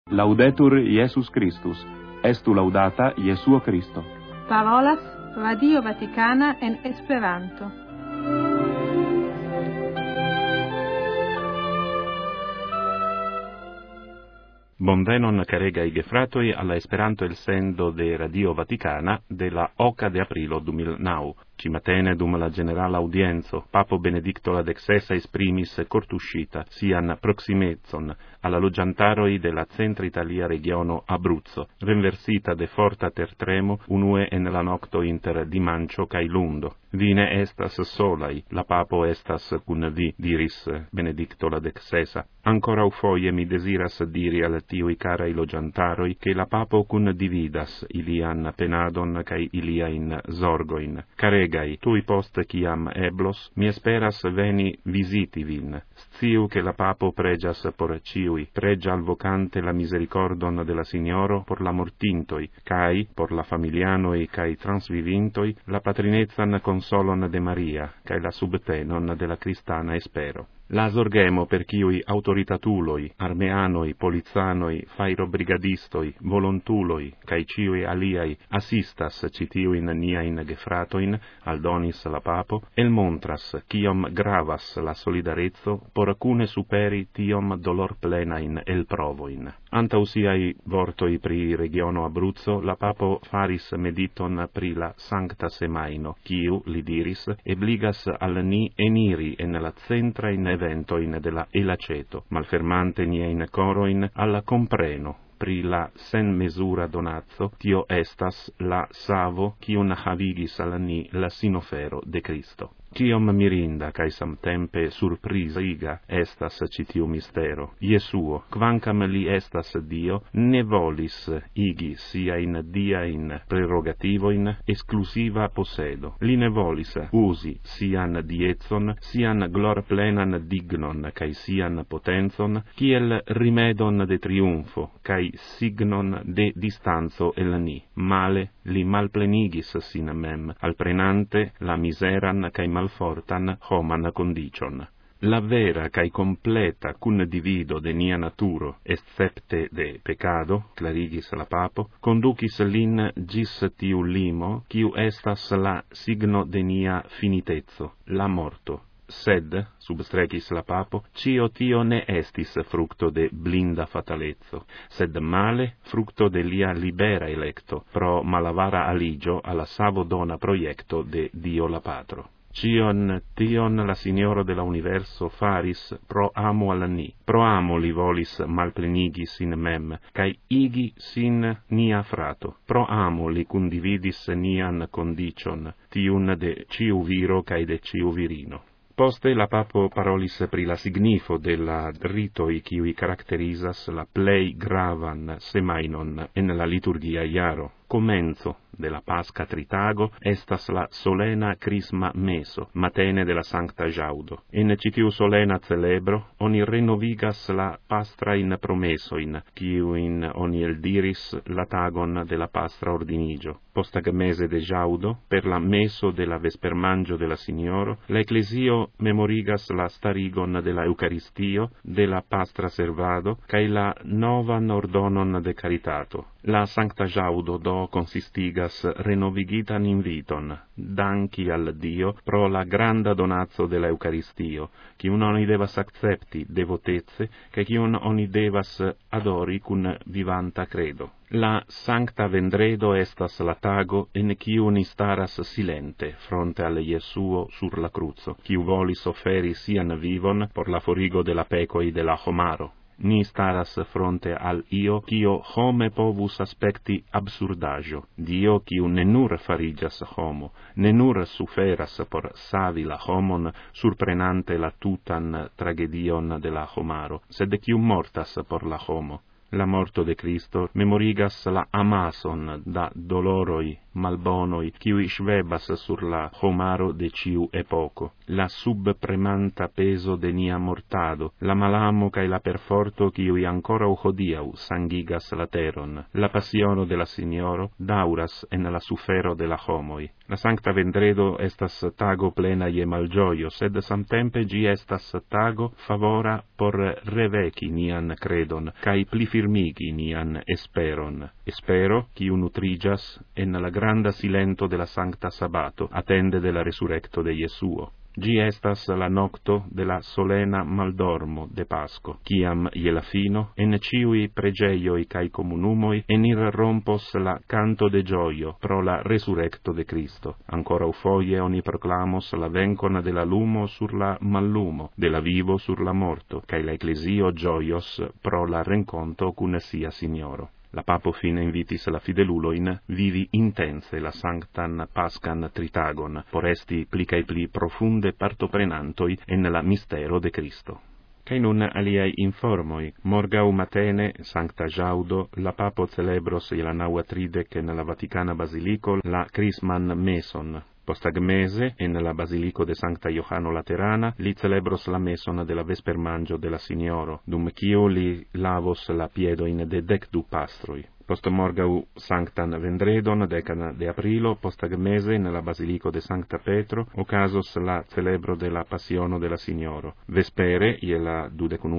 Laudetur Iesus Christus, estu laudata Jesuo Christo. Parolas Radio Vaticana en Esperanto. Bonvenon caregai gefratoi alla Esperanto el sendo de Radio Vaticana de la oca de aprilo 2009. Cimatene dum la generala audienzo, Papo Benedicto la XVI exprimis cortuscita sian proximezzon alla logiantaroi de la centra Italia regiono Abruzzo, renversita de forta tertremo unue en la nocto inter dimancio cae lundo. Vine estas solai, la Papo estas cun vi, diris Benedicto la XVI. Ancora ufoie mi desiras diri al tiui carai logiantaroi che la Papo cun dividas ilian penadon cae iliain zorgoin. Caregai, tui post ciam eblos, mi esperas veni visiti vin. Sciu che la Papo pregias por ciui, pregia al vocante la misericordon de la Signoro por la mortintoi, cae, por la familianoi cae transvivintoi, la patrinezzan consolon de Maria, cae la subtenon de la Cristana espero. La sorgemo per ciui autoritatuloi, armeanoi, polizanoi, fairo-brigadistoi, volontuloi, cae ciui aliai assistas citiuin niain gefratoin, aldonis la Papo, el montras ciom gravas la solidarezzo por cune superi tiom dolor plenain el provoin. Antausiai vortoi pri regiono Abruzzo, la Papo faris mediton pri la Sancta Semaino, ciu, li diris, ebligas al ni eniri en la centra in eventoin de la elaceto, malfermante nien coroin alla compreno, pri la sen mesura donazzo, tio estas la savo cium havigis al ni la sinofero de Cristo. Ciom mirinda cae samtempe surprisiga estas citiu mistero. Iesuo, quancam li estas Dio, ne volis igi siain diain prerogativoin exclusiva possedo. Li ne volis usi sian diezon, sian glor plenan dignon, cae sian potenzon, kiel rimedon de triumfo, cae signon de distanzo el ni. Male li malplenigis sin mem, alprenante la miseran cae malfortan homan condicion. La vera cae completa cun divido de nia naturo, excepte de peccado, clarigis la Papo, conducis lin gis tiu limo, quiu estas la signo de nia finitezzo, la morto. Sed, substrecis la Papo, cio tio ne estis fructo de blinda fatalezzo, sed male fructo de lia libera electo, pro malavara aligio alla savodona proiecto de Dio la Patro. Tion la Signoro de la Universo faris pro amo al ni, pro amo li volis malplenigi sin mem, cae igi sin nia frato, pro amo li condividis nian condicion, tiun de ciu viro cae de ciu virino. Poste la Papo parolis pri la signifo de la ritoi quiui caracterizas la plei gravan semainon en la liturgia iaro. Comenzo de la Pasca Tritago estas la solena Crisma Meso, matene de la Sancta Jaudo. En citiu solena celebro, oni renovigas la pastrain promesoin, quiuin oni eldiris la tagon de la pastra ordinigio. Postag mese de Jaudo, per la meso de la vespermangio de la Signoro, la Ecclesio memorigas la starigon de la Eucaristio, de la pastra servado, cae la novan ordonon de caritato. La Sancta Jaudo do consistigas renovigitan inviton, danki al Dio pro la granda donazzo de la Eucaristio, cium oni devas accepti devotezze, ca cium oni devas adori cun vivanta credo. La Sancta Vendredo estas la tago en ciu ni staras silente fronte al Jesuo sur la cruzo, ciu volis offeri sian vivon por la forigo de la pecoi de la homaro. Ni staras fronte al io, cio home povus aspecti absurdagio, Dio quiu ne nur farigas homo, ne nur suferas por savi la homon, surprenante la tutan tragedion de la homaro, sed quiu mortas por la homo. La morto de Cristo memorigas la amason da doloroi malbonoi, quiui svebas sur la homaro de ciu epoco, la subpremanta peso de nia mortado, la malamo cae la perforto quiui ancora hodiau sangigas la teron, la passiono de la Signoro dauras en la sufero de la homoi. La sancta vendredo estas tago plena je malgioio, sed samtempe gi estas tago favora por reveci nian credon, cae pli firmigi nian esperon. Espero, quiu nutrigas en la granda silento de la sancta sabato, attende de la resurrecto de Jesuo. Gi estas la nocto de la solena maldormo de Pasco, ciam je la fino, en ciui pregeioi cae comunumoi, enir rompos la canto de gioio pro la resurrecto de Cristo. Ancora ufoie oni proclamos la vencon de la lumo sur la mallumo, de la vivo sur la morto, cae la ecclesio gioios pro la renconto cun sia Signoro. La papo fine invitis la fideluloin vivi intense la sanctan pascan tritagon, por esti pli cae pli profunde partoprenantoi en la mistero de Cristo. Cae nun aliai informoi, morgau matene, sancta Jaudo, la papo celebros la 9:30 en la Vaticana Basilico la Chrisman Meson. Postagmese, en la Basilico de Sancta Johanno Laterana, li celebros la meson de la vespermangio de la Signoro, dum cio li lavos la piedoin de 12 pastroi. Post morgau sanctan vendredon, 10 de aprilo, postagmese, in la Basilico de Sancta Petro, ocasos la celebro de la Passiono de la Signoro. Vespere, ie la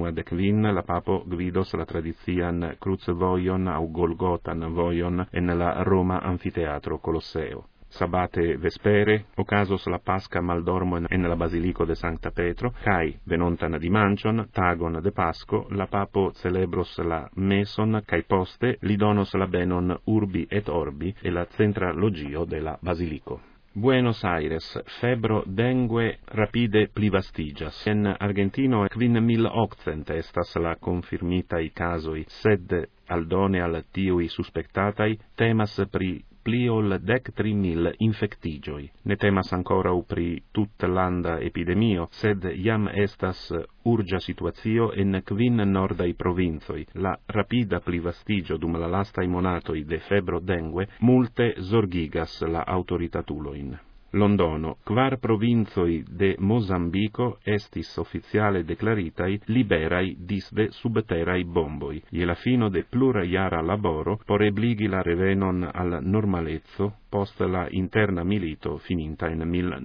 21 la papo gvidos la tradizian cruz voion au Golgotan voion en la Roma Anfiteatro Colosseo. Sabate vespere, ocasos la Pasca maldormo en la Basilico de Sancta Petro, cae, venontan dimancion, tagon de Pasco, la papo celebros la meson, cae poste li donos la benon urbi et orbi e la centra logio de la Basilico. Buenos Aires, febro dengue rapide plivastigas. En Argentino 5.800 estas la confirmitai casoi, sed aldone al tiui suspectatai temas pri pli ol 13.000 infectigioi. Ne temas ancora pri tutlanda epidemio, sed iam estas urgia situatio en 5 nordai provinzoi. La rapida plivastigio dum la lastai monatoi de febro dengue multe zorgigas la autoritatuloin. Londono, 4 provinzoi de Mozambico estis oficiale declaritai liberai disde subterai bomboi, je la fino de plurajara laboro por ebligi la revenon al normalezzo post la interna milito fininta in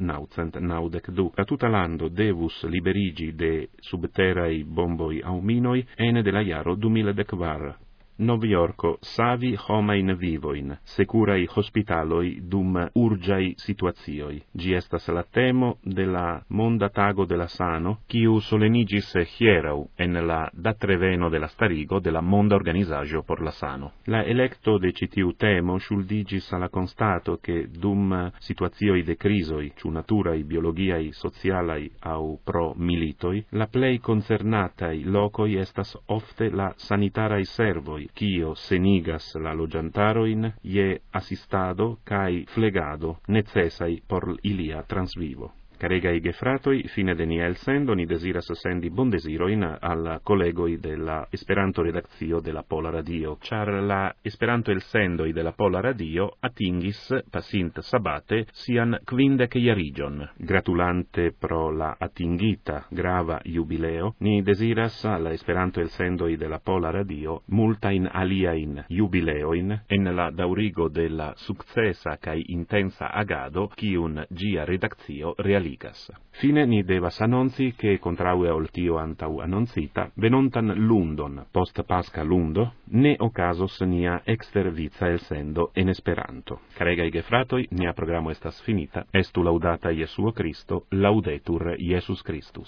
1992. La tuta lando devus liberigi de subterai bomboi auminoi ene de la jaro 2014. Noviorco savi homain vivoin, securai hospitaloi dum urgiai situatioi. Gi estas la temo de la Monda Tago de la Sano, quiu solenigis hierau en la datreveno de la starigo de la Monda Organizagio por la Sano. La electo de citiu temo shuldigis alla constato che dum situatioi de crisoi, ciu naturai, biologiai, socialai au pro militoi, la plei concernatai locoi estas ofte la sanitarai servoi, cio senigas la logiantaroin je assistado cae flegado necessai por ilia transvivo. Caregai gefratoi, fine de nia elsendo, ni desiras sendi bondesiroin al collegoi de la Esperanto redaccio de la Pola Radio, char la Esperanto elsendoi de la Pola Radio atingis, passint sabate, sian 50 jarigion. Gratulante pro la atingita grava jubileo, ni desiras alla Esperanto elsendoi de la Pola Radio multain aliain jubileoin en la daurigo de la successa cae intensa agado quiun gia redaccio realigas. Fine ni devas annonzi che contraue ol tio antau annonzita, venontan lundon, post Pasca lundo, ne ocasos nia exterviza elsendo en Esperanto. Caregai gefratoi, nia programo estas finita, estu laudata Jesuo Cristo, laudetur Jesus Christus.